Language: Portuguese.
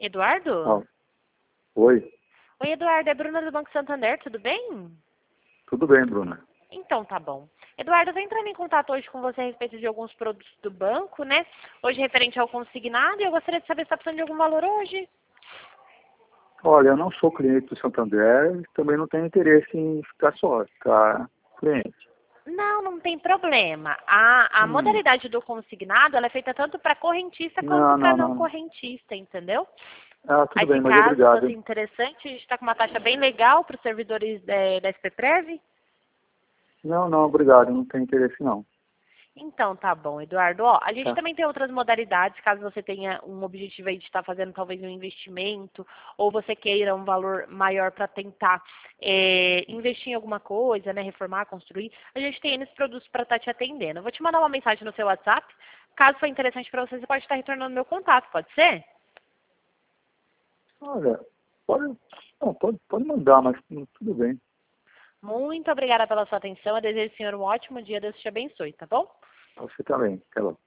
Eduardo? Ah, oi, Oi, Eduardo, é Bruna do Banco Santander, tudo bem? tudo bem, Bruna? Então, tá bom. Eduardo, eu tô entrando em contato hoje com você a respeito de alguns produtos do banco, né? Hoje referente ao consignado, e eu gostaria de saber se está precisando de algum valor hoje. Olha, eu não sou cliente do Santander e também não tenho interesse em ficar cliente. Não, não tem problema. A Hum, modalidade do consignado, ela é feita tanto para correntista quanto não, para não, não não. correntista, entendeu? Ah, tudo Aí, bem, se mas caso obrigado, fosse hein? interessante, a gente está com uma taxa bem legal para os servidores da SPPrev. Não, não, obrigado, não tenho interesse não. Então, tá bom, Eduardo. Ó, a gente Tá? também tem outras modalidades, caso você tenha um objetivo aí de estar fazendo talvez um investimento, ou você queira um valor maior para tentar investir em alguma coisa, né, reformar, construir. A gente tem esses produtos para estar te atendendo. Eu vou te mandar uma mensagem no seu WhatsApp. Caso for interessante para você, você pode estar retornando meu contato, pode ser? Olha, pode, não, pode mandar, mas tudo bem. Muito obrigada pela sua atenção. Eu desejo ao senhor um ótimo dia. Deus te abençoe, tá bom? Você também. Até logo.